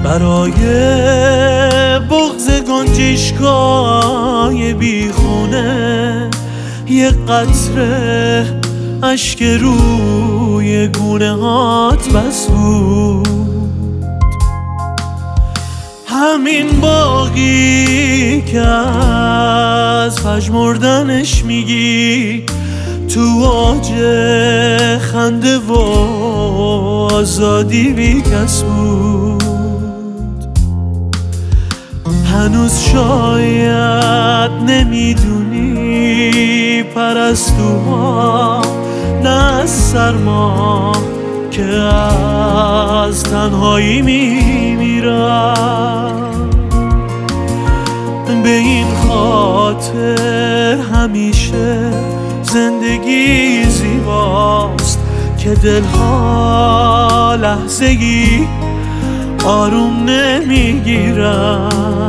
برای بغض گنجشگاه بیخونه یه قطره اشک روی گونه هات بس بود. همین باقی که از پژمردنش میگی تو اوج خنده و آزادی بی کس بود. هنوز شاید نمیدونی پرستوها نه از سرما که از تنهایی میمیرن. به این خاطر همیشه زندگی زیباست که دلها لحظه‌ای آروم نمیگیرن.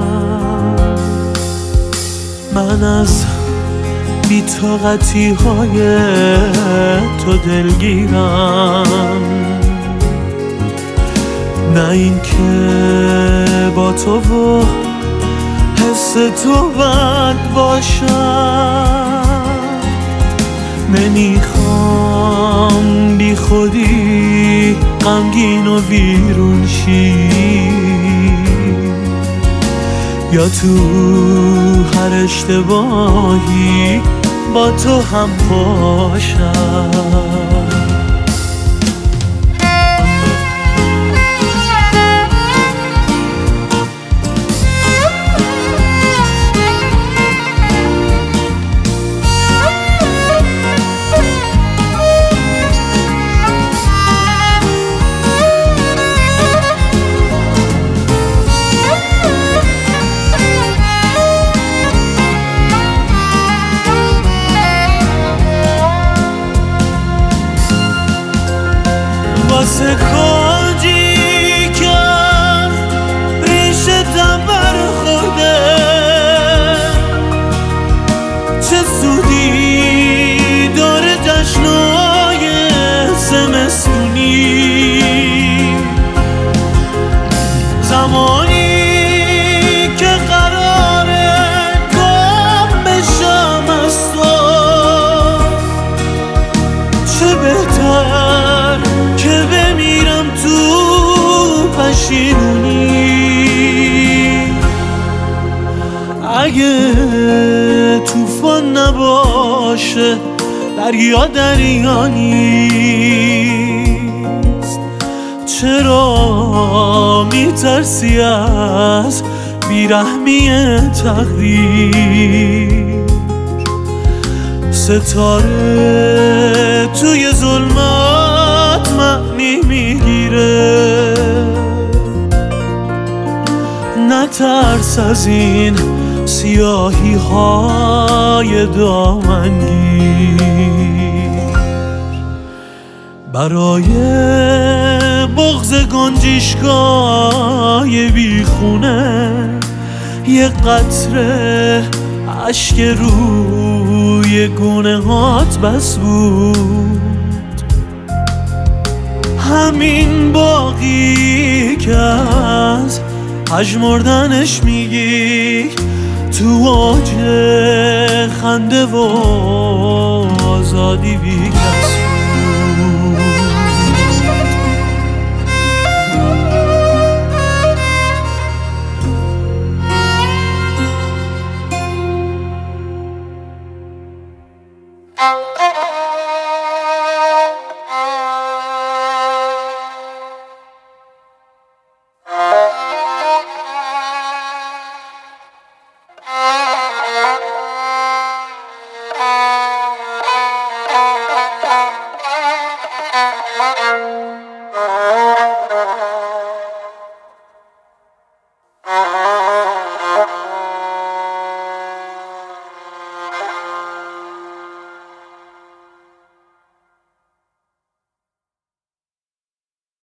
من از بی‌طاقتی های تو دلگیرم، نه این که با تو و حس تو بد باشم. نمیخوام بی خودی غمگین و ویرون شی یا تو هر اشتباهی با تو هم باشم. واسه کاجی که ریشتم برخورده چه سودی داره جشنای زمستونی. زمانی که قراره گم بشم از تو چه بهتر که بمیرم تو پشیمونی. اگه طوفان نباشه دریا دریا نیست، چرا میترسی از بیرحمی تقدیر؟ ستاره توی ظلمات معنی میگیره، نترس از این سیاهی های دامنگیر. برای بغض گنجشگاه بیخونه یه قطره اشک روی گونه هات بس بود. همین باقی که از پژمردنش میگی تو اوج خنده و آزادی بی کس بود. Ah